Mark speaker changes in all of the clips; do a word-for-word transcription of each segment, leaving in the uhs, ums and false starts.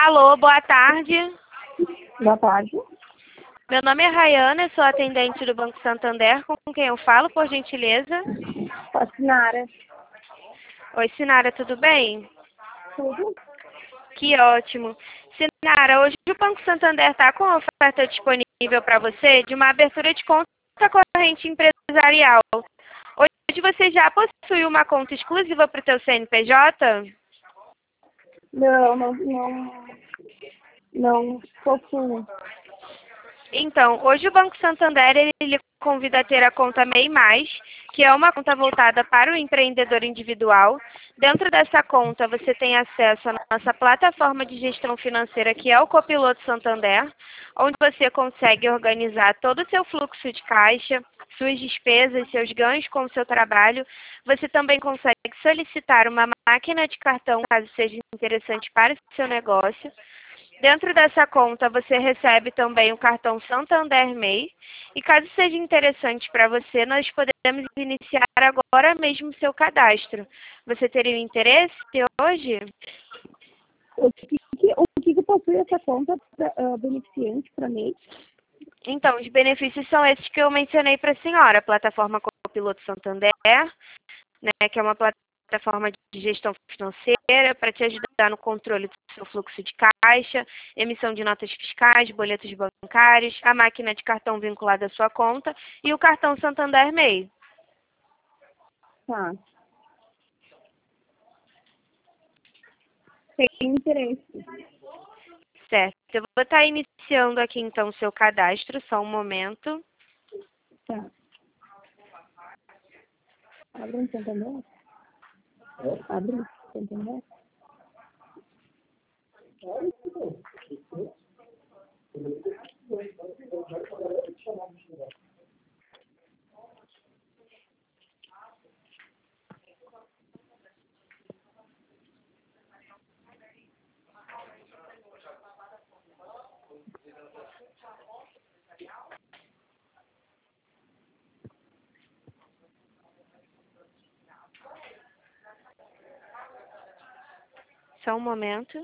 Speaker 1: Alô, boa tarde.
Speaker 2: Boa tarde.
Speaker 1: Meu nome é Rayana, eu sou atendente do Banco Santander. Com quem eu falo, por gentileza?
Speaker 2: A Sinara.
Speaker 1: Oi, Sinara, tudo bem?
Speaker 2: Tudo?
Speaker 1: Que ótimo. Sinara, hoje o Banco Santander está com a oferta disponível para você de uma abertura de conta corrente empresarial. Hoje você já possui uma conta exclusiva para o seu C N P J?
Speaker 2: Não, não, não, não possuo.
Speaker 1: Então, hoje o Banco Santander ele lhe convida a ter a conta MEI Mais, que é uma conta voltada para o empreendedor individual. Dentro dessa conta, você tem acesso à nossa plataforma de gestão financeira, que é o Copiloto Santander, onde você consegue organizar todo o seu fluxo de caixa, suas despesas, seus ganhos com o seu trabalho. Você também consegue solicitar uma máquina de cartão, caso seja interessante para o seu negócio. Dentro dessa conta, você recebe também o cartão Santander MEI. E caso seja interessante para você, nós podemos iniciar agora mesmo o seu cadastro. Você teria interesse hoje?
Speaker 2: O que, que- o que, que possui essa conta pra, ah, beneficente para mim?
Speaker 1: Então, os benefícios são esses que eu mencionei para a senhora. A plataforma Copiloto Santander, né, que é uma plataforma de gestão financeira para te ajudar no controle do seu fluxo de caixa, emissão de notas fiscais, boletos bancários, a máquina de cartão vinculada à sua conta e o cartão Santander MEI.
Speaker 2: Tá. Tem interesse.
Speaker 1: Certo. Eu vou estar iniciando aqui então o seu cadastro, só um momento.
Speaker 2: Tá. Abre um Santander? Abre um Santander?
Speaker 1: Só um momento.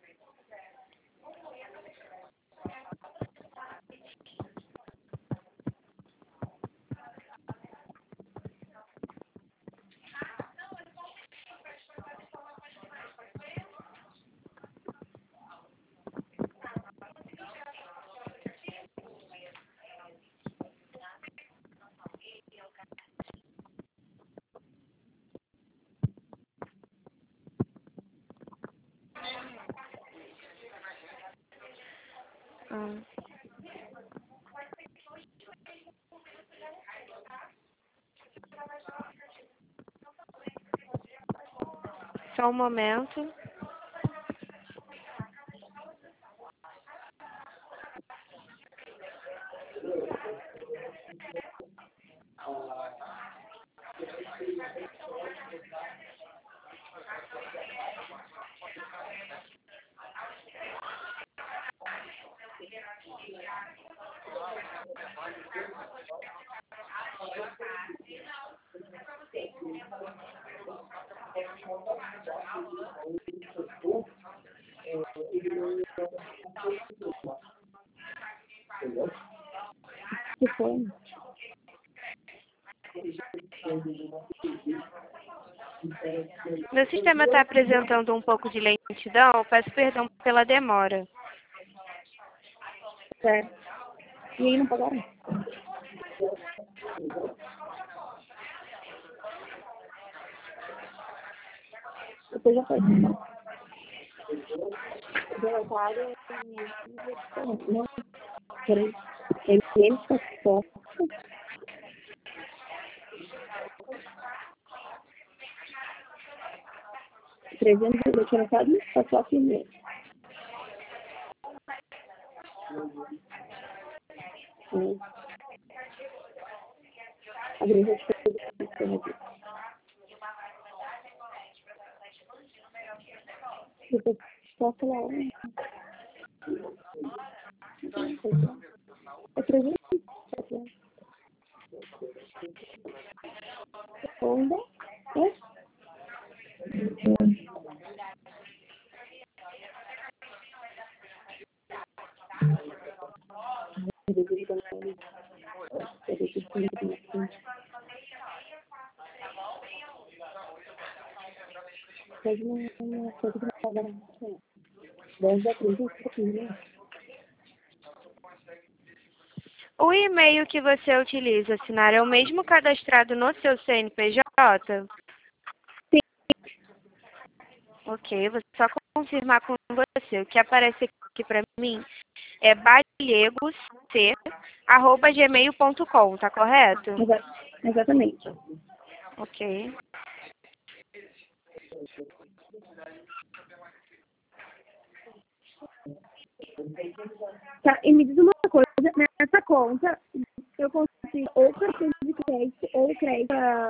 Speaker 1: Ah. Só um momento.
Speaker 2: Que foi?
Speaker 1: Meu sistema está apresentando um pouco de lentidão, peço perdão pela demora.
Speaker 2: Certo. E aí não pagaram? Depois já foi. Relatório. Não. Peraí. M M Só. trezentos e oito relatório. Só que e-mail. Hum. Abrir o aqui. Depois só falar. É trezentos e sete. Onda. É? coisa não não sei o que não agora. dez da trinta e cinco.
Speaker 1: O e-mail que você utiliza, Sinara, é o mesmo cadastrado no seu C N P J?
Speaker 2: Sim.
Speaker 1: Ok, vou só confirmar com você. O que aparece aqui para mim é baliegoc, arroba gmail ponto com, tá correto?
Speaker 2: Exa exatamente.
Speaker 1: Ok.
Speaker 2: Tá, e me diz uma coisa, nessa conta eu consigo ou cartão de crédito ou crédito para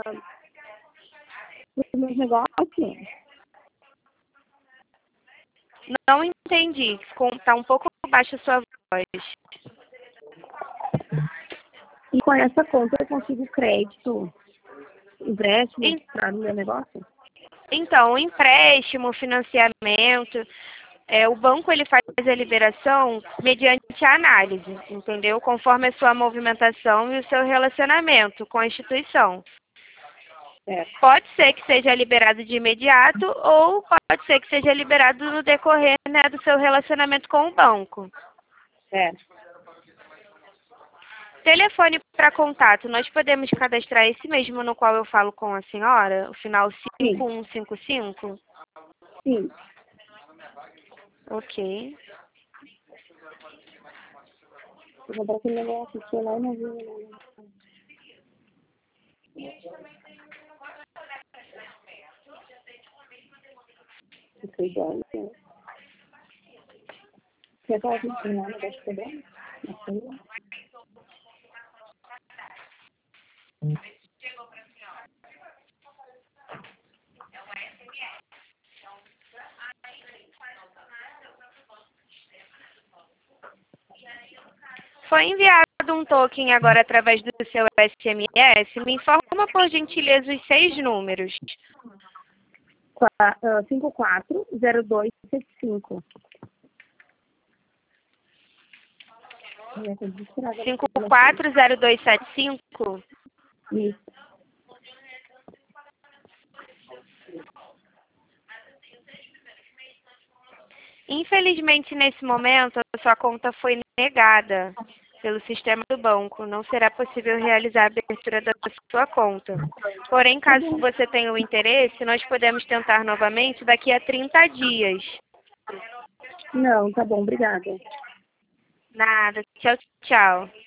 Speaker 2: os meus negócios?
Speaker 1: Não entendi. Está um pouco baixa a sua voz.
Speaker 2: E com essa conta eu consigo crédito, empréstimo
Speaker 1: En-
Speaker 2: para o meu negócio?
Speaker 1: Então, empréstimo, financiamento, é, o banco ele faz a liberação mediante a análise, entendeu? Conforme a sua movimentação e o seu relacionamento com a instituição.
Speaker 2: É.
Speaker 1: Pode ser que seja liberado de imediato ou pode ser que seja liberado no decorrer, né, do seu relacionamento com o banco.
Speaker 2: É.
Speaker 1: Telefone para contato, nós podemos cadastrar esse mesmo no qual eu falo com a senhora, o final cinco um cinco cinco?
Speaker 2: Sim.
Speaker 1: Ok.
Speaker 2: Vou comprar aquele negócio que foi lá e não viu. Não sei igual, né? Você acaba de ensinar o negócio que bem? Não sei.
Speaker 1: Foi enviado um token agora através do seu S M S. Me informa, por gentileza, os seis números.
Speaker 2: cinco quatro zero dois sete cinco.
Speaker 1: cinco quatro zero dois sete cinco?
Speaker 2: Isso.
Speaker 1: Infelizmente, nesse momento, a sua conta foi negada pelo sistema do banco. Não será possível realizar a abertura da sua conta. Porém, caso você tenha o interesse, nós podemos tentar novamente daqui a trinta dias.
Speaker 2: Não, tá bom, obrigada.
Speaker 1: Nada. Tchau, tchau.